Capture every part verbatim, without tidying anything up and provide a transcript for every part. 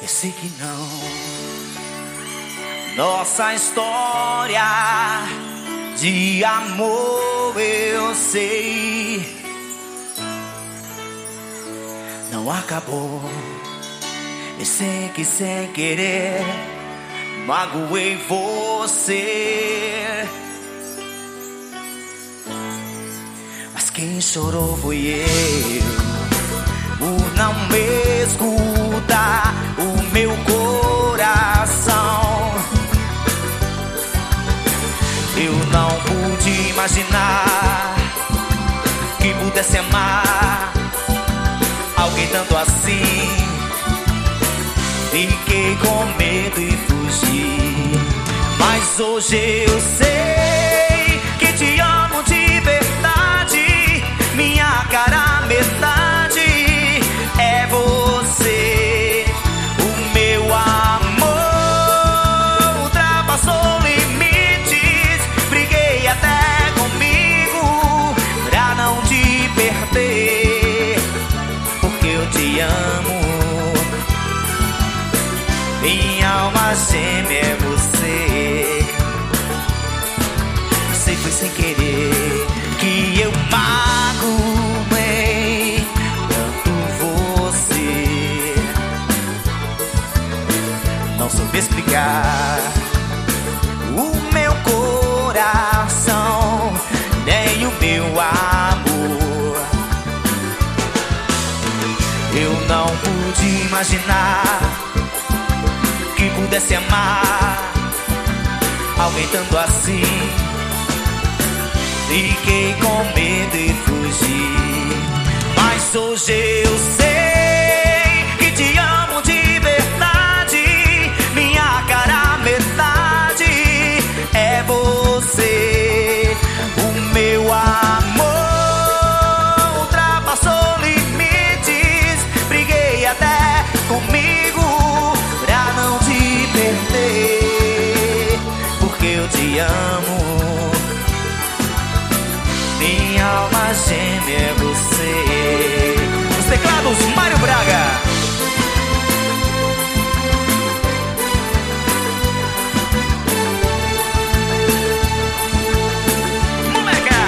Eu sei que não. Nossa história de amor eu sei não acabou. Eu sei que sem querer magoei você, mas quem chorou foi eu, por não me escutar o meu coração. Eu não pude imaginar que pudesse amar alguém tanto assim. Fiquei com medo e fugi, mas hoje eu sei que te amo de verdade. Minha cara metade é você. O meu amor ultrapassou limites. Briguei até comigo pra não te perder, porque eu te amo. Minha alma gêmea é você. Eu sei que foi sem querer que eu magoei tanto você. Não soube explicar o meu coração, nem o meu amor. Eu não pude imaginar que pudesse amar alguém tanto assim. Fiquei com medo e fugi, mas hoje eu sei que te amo de verdade. Minha cara metade é você. O meu amor ultrapassou limites. Briguei até comigo pra não te perder, porque eu te amo. Minha alma gêmea é você. Os teclados, Mário Braga. Moleca.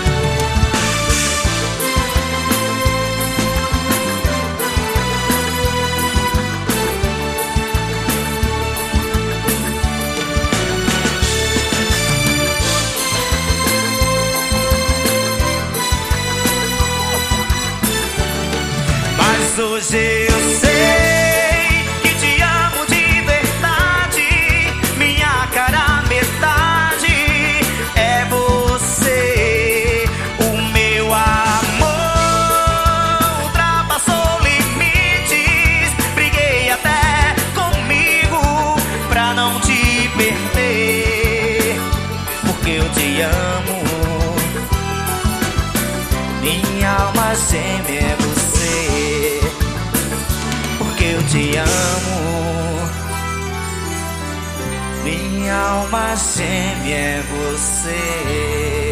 Hoje eu sei que te amo de verdade. Minha cara metade é você. O meu amor ultrapassou limites. Briguei até comigo pra não te perder, porque eu te amo. Minha alma gêmea é você, porque eu te amo. Minha alma gêmea é você.